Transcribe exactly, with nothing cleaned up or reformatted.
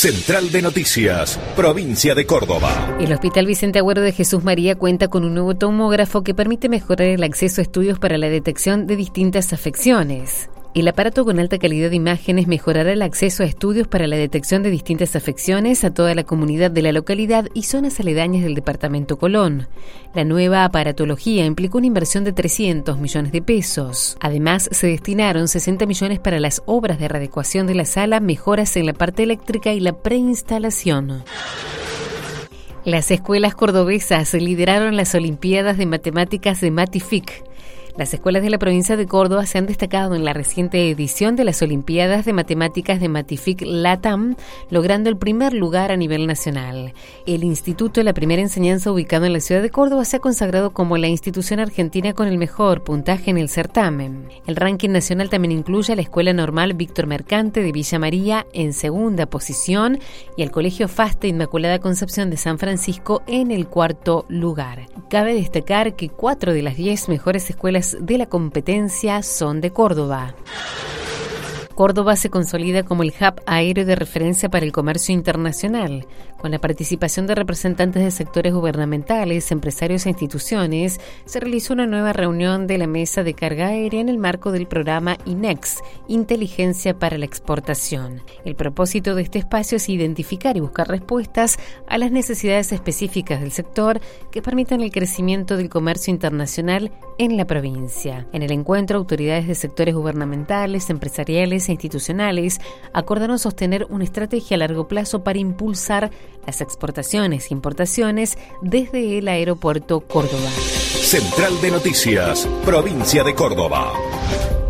Central de Noticias, provincia de Córdoba. El Hospital Vicente Agüero de Jesús María cuenta con un nuevo tomógrafo que permite mejorar el acceso a estudios para la detección de distintas afecciones. El aparato con alta calidad de imágenes mejorará el acceso a estudios para la detección de distintas afecciones a toda la comunidad de la localidad y zonas aledañas del departamento Colón. La nueva aparatología implicó una inversión de trescientos millones de pesos. Además, se destinaron sesenta millones para las obras de readecuación de la sala, mejoras en la parte eléctrica y la preinstalación. Las escuelas cordobesas lideraron las Olimpiadas de Matemáticas de Matific. Las escuelas de la provincia de Córdoba se han destacado en la reciente edición de las Olimpiadas de Matemáticas de Matific LATAM, logrando el primer lugar a nivel nacional. El Instituto de la Primera Enseñanza, ubicado en la ciudad de Córdoba, se ha consagrado como la institución argentina con el mejor puntaje en el certamen. El ranking nacional también incluye a la Escuela Normal Víctor Mercante de Villa María en segunda posición y al Colegio FASTE Inmaculada Concepción de San Francisco en el cuarto lugar. Cabe destacar que cuatro de las diez mejores escuelas de la competencia son de Córdoba. Córdoba se consolida como el hub aéreo de referencia para el comercio internacional. Con la participación de representantes de sectores gubernamentales, empresarios e instituciones, se realizó una nueva reunión de la Mesa de Carga Aérea en el marco del programa INEX, Inteligencia para la Exportación. El propósito de este espacio es identificar y buscar respuestas a las necesidades específicas del sector que permitan el crecimiento del comercio internacional en la provincia. En el encuentro, autoridades de sectores gubernamentales, empresariales e institucionales acordaron sostener una estrategia a largo plazo para impulsar las exportaciones e importaciones desde el aeropuerto Córdoba. Central de Noticias, provincia de Córdoba.